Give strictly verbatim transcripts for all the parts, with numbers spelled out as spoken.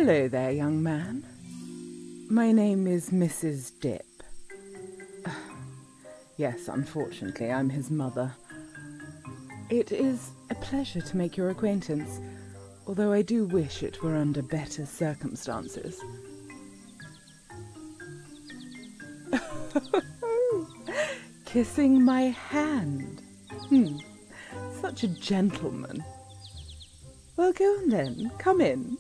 Hello there, young man. My name is Missus Dip. Yes, unfortunately, I'm his mother. It is a pleasure to make your acquaintance, although I do wish it were under better circumstances. Kissing my hand. Hmm, such a gentleman. Well, go on then, come in.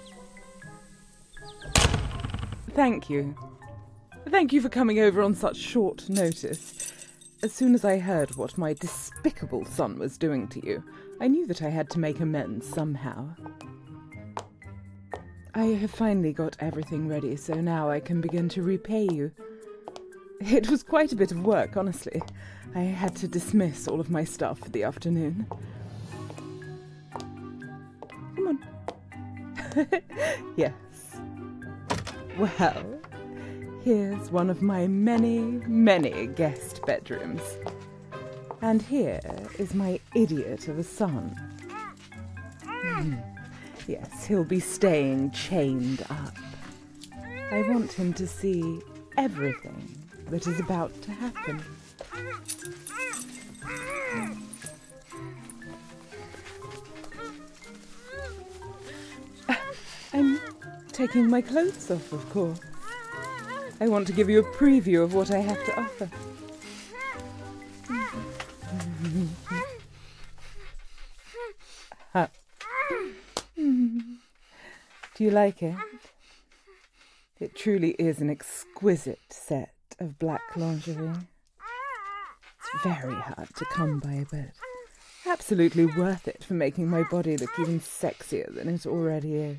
Thank you. Thank you for coming over on such short notice. As soon as I heard what my despicable son was doing to you, I knew that I had to make amends somehow. I have finally got everything ready, so now I can begin to repay you. It was quite a bit of work, honestly. I had to dismiss all of my staff for the afternoon. Come on. Yes. Well, here's one of my many, many guest bedrooms. And here is my idiot of a son. Mm. Yes, he'll be staying chained up. I want him to see everything that is about to happen. I'm taking my clothes off, of course. I want to give you a preview of what I have to offer. Huh. Do you like it? It truly is an exquisite set of black lingerie. It's very hard to come by, but absolutely worth it for making my body look even sexier than it already is.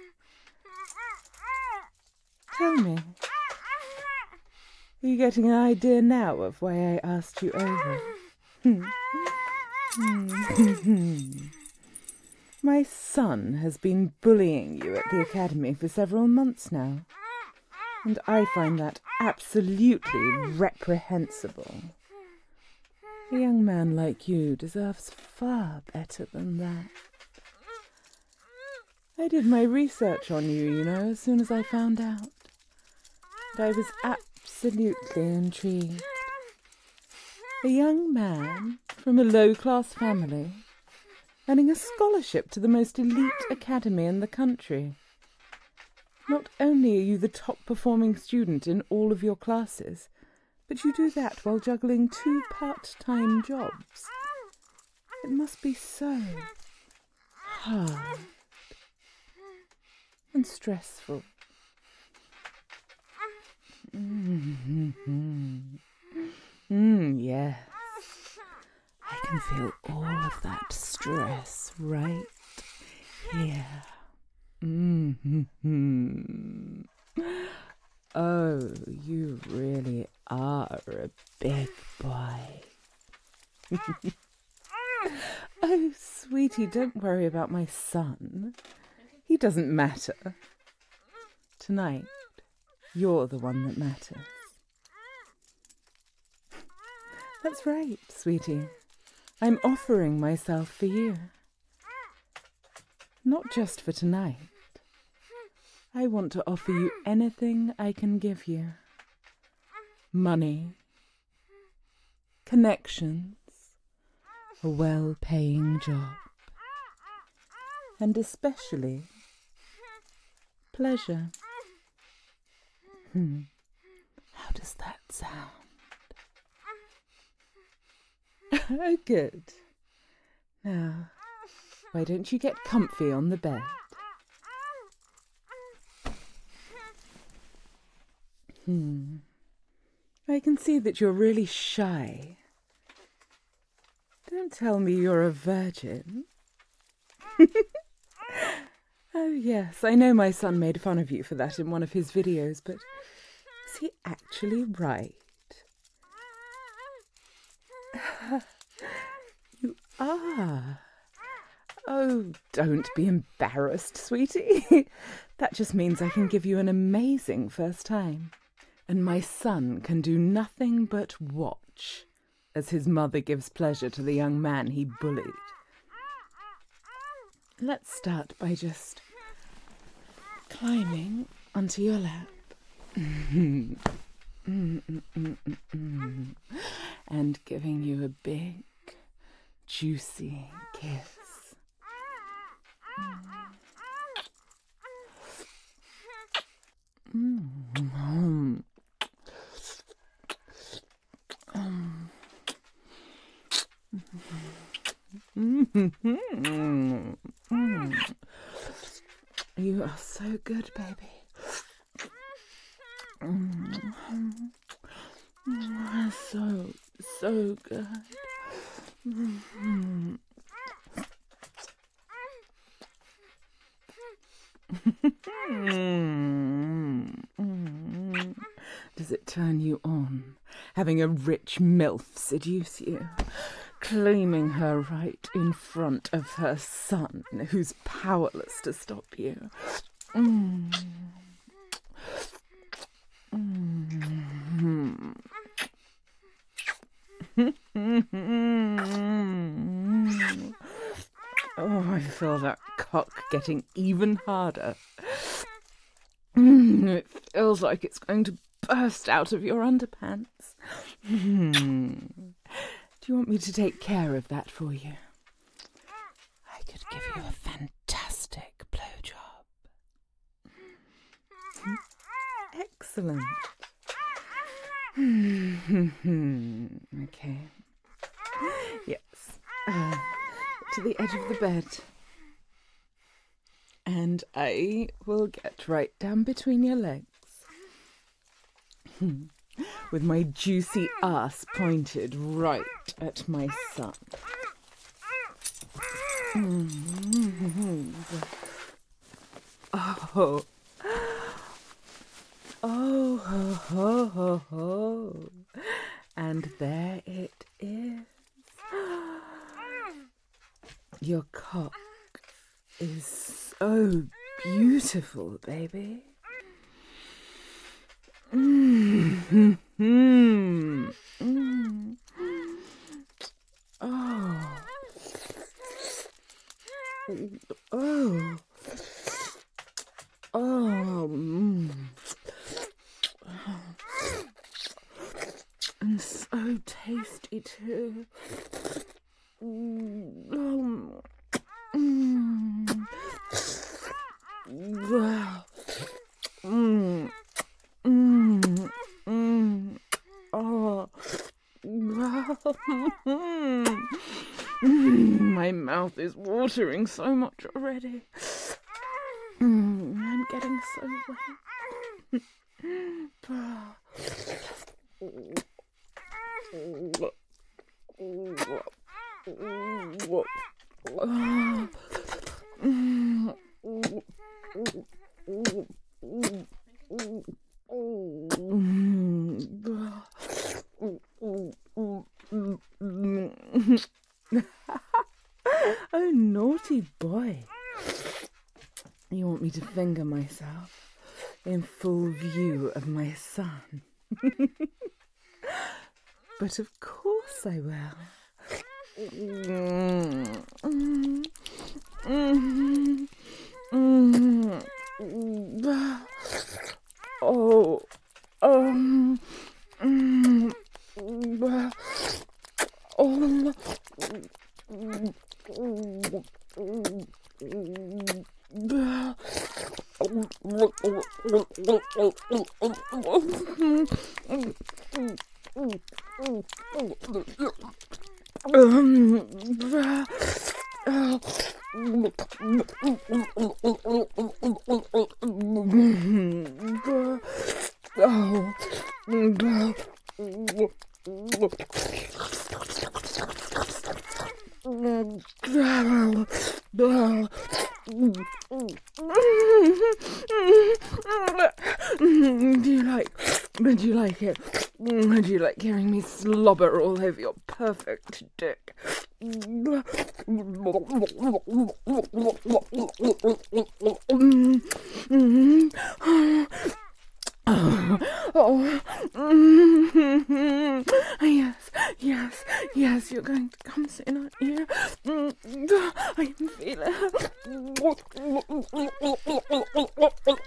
Tell me, are you getting an idea now of why I asked you over? My son has been bullying you at the academy for several months now, and I find that absolutely reprehensible. A young man like you deserves far better than that. I did my research on you, you know, as soon as I found out. And I was absolutely intrigued. A young man from a low-class family, earning a scholarship to the most elite academy in the country. Not only are you the top-performing student in all of your classes, but you do that while juggling two part-time jobs. It must be so hard and stressful. Mm-hmm. Mm, yes. I can feel all of that stress right here. Mm-hmm. Oh, you really are a big boy. Oh, sweetie, don't worry about my son. He doesn't matter. Tonight, you're the one that matters. That's right, sweetie. I'm offering myself for you. Not just for tonight. I want to offer you anything I can give you. Money, connections, a well-paying job, and especially pleasure. Hmm. How does that sound? Oh, good. Now, why don't you get comfy on the bed? Hmm. I can see that you're really shy. Don't tell me you're a virgin. Oh, yes, I know my son made fun of you for that in one of his videos, but is he actually right? You are. Oh, don't be embarrassed, sweetie. That just means I can give you an amazing first time. And my son can do nothing but watch as his mother gives pleasure to the young man he bullied. Let's start by just climbing onto your lap. Mm, mm, mm, mm, mm. And giving you a big, juicy kiss. Mm. Mm. Um. Mm. Mm. You are so good, baby. Mm. Mm. So, so good. Mm. Mm. Does it turn you on, having a rich MILF seduce you, claiming her right in front of her son, who's powerless to stop you? Mm. Mm. Oh, I feel that cock getting even harder. Mm, it feels like it's going to burst out of your underpants. Mm. Do you want me to take care of that for you? I could give you a fantastic blowjob. Excellent. Okay. Yes. Uh, to the edge of the bed. And I will get right down between your legs. With my juicy ass pointed right at my son. Mm-hmm. Oh. Oh, ho, ho, ho, ho. And there it is. Your cock is so beautiful, baby. Mm-hmm. Mm. Oh. Oh. Oh. Mm. And so tasty too. Mm. Mm. Wow. Mm. Mm. Mm. Oh. Wow. Mm. My mouth is watering so much already. Mm. I'm getting so wet. Oh, naughty boy. You want me to finger myself in full view of my son? But of course I will. Mm, mm, mm, mm, mm. Oh, um, mm, mm, oh, Do you like, would you like it? Would you like hearing me slobber all over your perfect dick? Oh, oh. Mm-hmm. Yes, yes, yes, you're going to come soon, aren't you? I can feel it.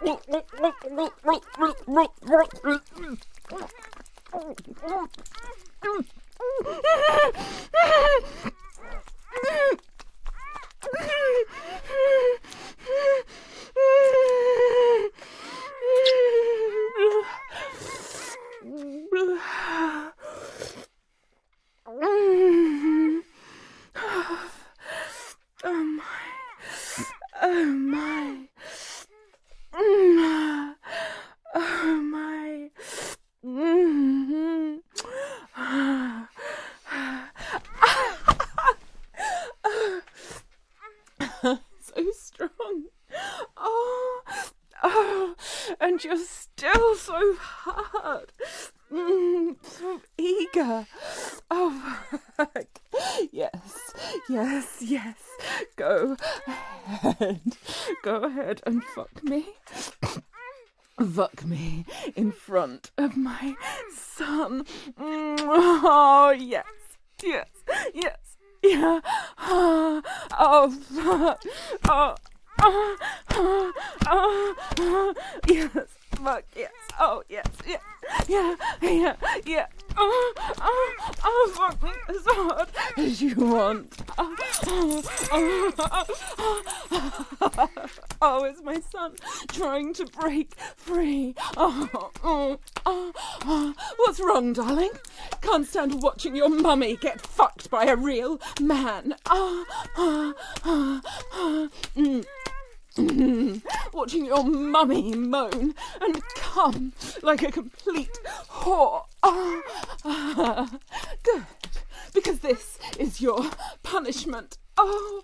So strong. Oh, oh, and you're still so hard. Mm, so eager. Oh, fuck. Yes, yes, yes. Go ahead. Go ahead and fuck me. Fuck me in front of my son. Oh, yes, yes, yes. Yeah. Oh, oh, fuck. Oh, oh, oh, oh, oh, yes, fuck, yes. Oh, yes, yeah, yeah, yeah, yeah. Oh, oh, oh, fuck me as hard as you want. Oh, oh, oh, oh, oh, oh, it's my son trying to break free. Oh, oh, oh, oh. What's wrong, darling? Can't stand watching your mummy get fucked by a real man. Oh, oh, oh, oh. Mm. Mm. Watching your mummy moan and come like a complete whore. Oh, ah, good, because this is your punishment. Oh,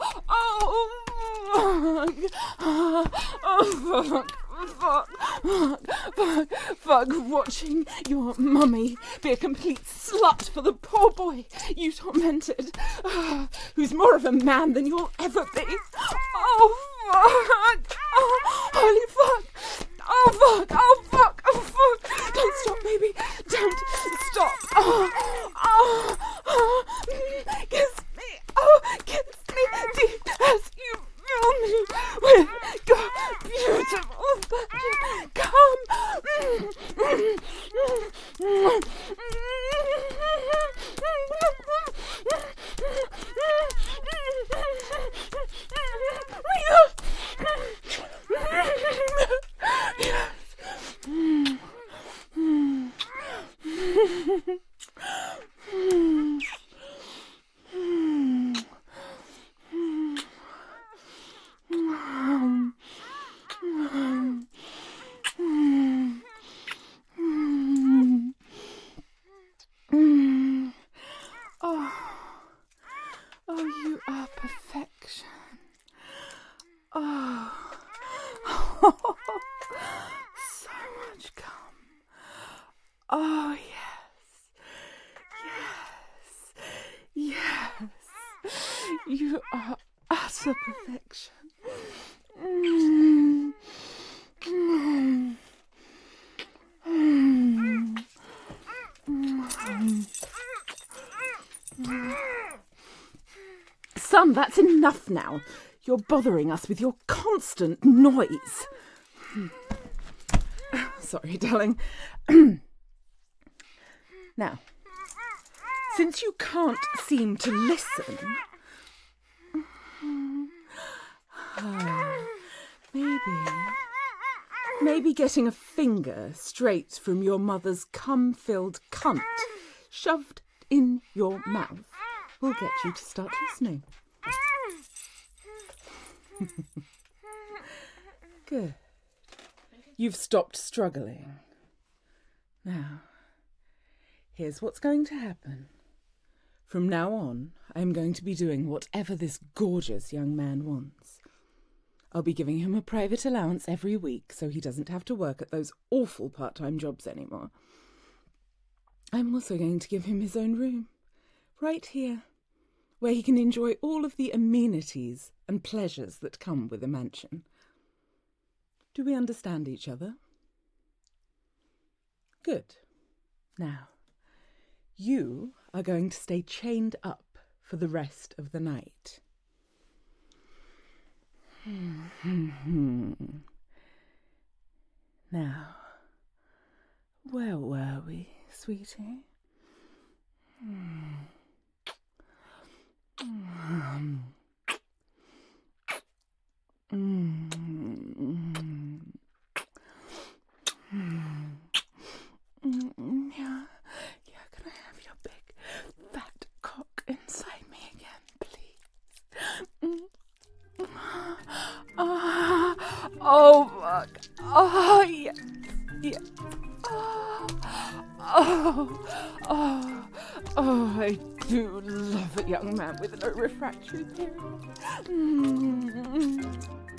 oh, fuck, oh, oh, fuck. Fuck, fuck, fuck, fuck, watching your mummy be a complete slut for the poor boy you tormented, uh, who's more of a man than you'll ever be. Oh, fuck, oh, holy fuck, oh, fuck, oh, fuck, oh, fuck, don't stop, baby, don't stop, oh, oh, oh, kiss me, oh, kiss me deep as you fill me with your beautiful passion. Come. Oh, yes. Yes. Yes. You are utter perfection. Mm. Mm. Mm. Mm. Son, that's enough now. You're bothering us with your constant noise. Sorry, darling. Now, since you can't seem to listen, uh, maybe, maybe getting a finger straight from your mother's cum-filled cunt shoved in your mouth will get you to start listening. Good. You've stopped struggling. Now, here's what's going to happen. From now on, I'm going to be doing whatever this gorgeous young man wants. I'll be giving him a private allowance every week so he doesn't have to work at those awful part-time jobs anymore. I'm also going to give him his own room, right here, where he can enjoy all of the amenities and pleasures that come with a mansion. Do we understand each other? Good. Now, you are going to stay chained up for the rest of the night. Now, where were we, sweetie? Mm. Mm. Mm. Mm. Mm. Yeah, yeah, can I have your big fat cock inside me again, please? Mm. Ah, oh, fuck. Oh, yes, yes. Oh, oh, oh, oh, I do love a young man with no refractory period. Mm.